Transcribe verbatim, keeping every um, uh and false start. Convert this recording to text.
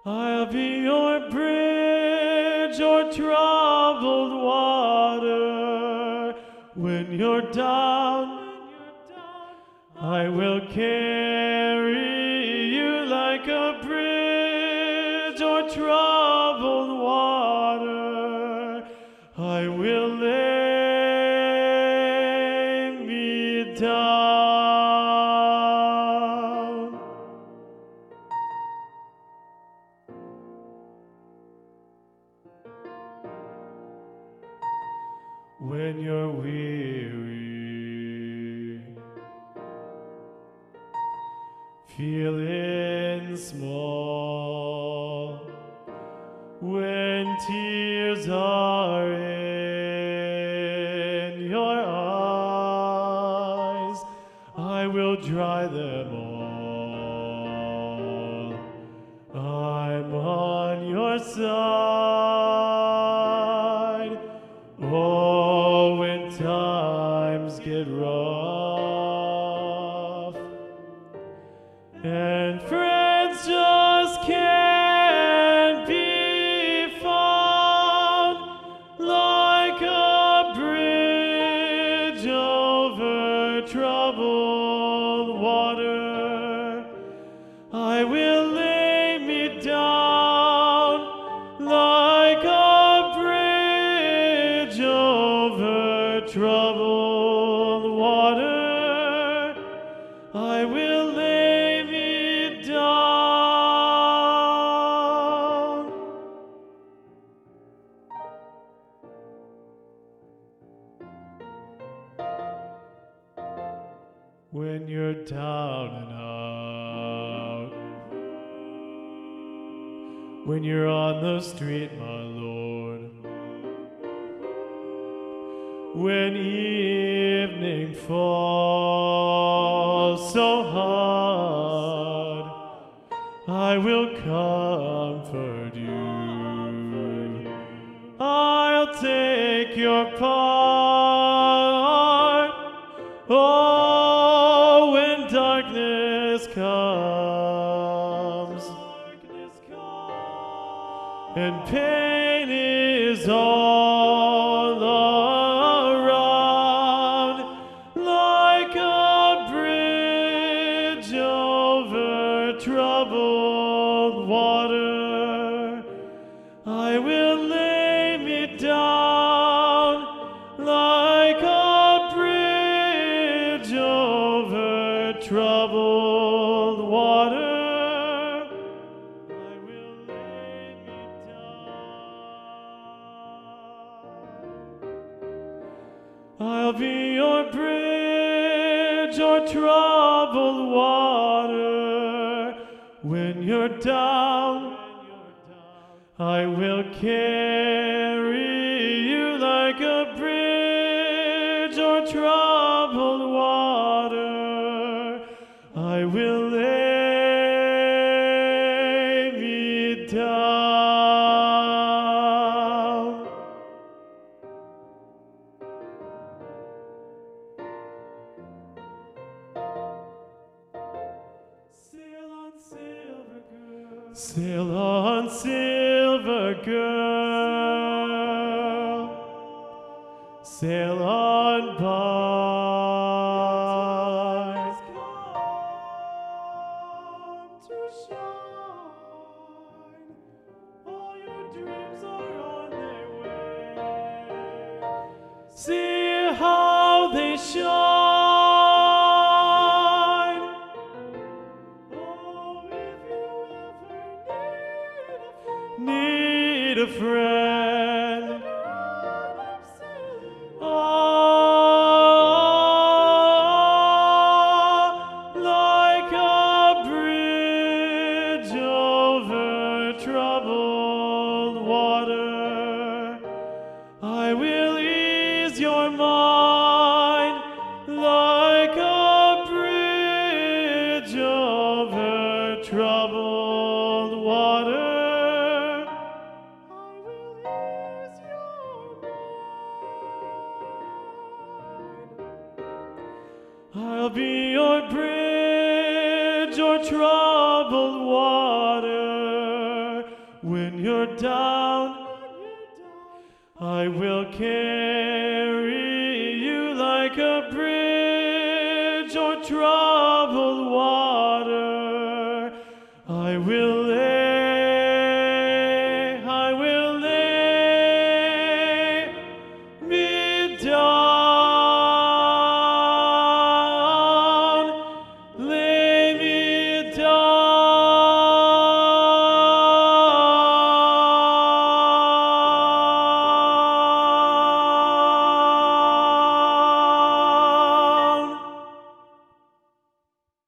I'll be your bridge or troubled water. When you're down, I will carry you like a bridge or troubled water. I will lay me down. When you're weary, feeling small, when tears are in your eyes, I will dry them all. I'm on your side. Oh, when times get rough and friends just can't be found, like a bridge over troubled water, I will lay me down like a bridge over troubled water. I will lay me down. When you're down and out, when you're on the street, my Lord, when evening falls so hard, I will comfort you. I'll take your part. Oh, when darkness comes and pain is all around, like a bridge over troubled water, I will lay me down like a bridge over troubled water. I will lay me down. I'll be your bridge or troubled water. When you're down, I will carry you like a bridge or troubled water. I will lay me down. Sail on, silver girl. Sail on, silver girl. Sail on by. To shine. All your dreams are on their way. See how they shine. Oh, if you ever need a friend, oh, like a bridge over troubled water, I will ease your mind like a bridge over troubled water. I will ease your mind. I'll be your bridge or troubled water. When you're down, I will carry you like a bridge or troubled water. I will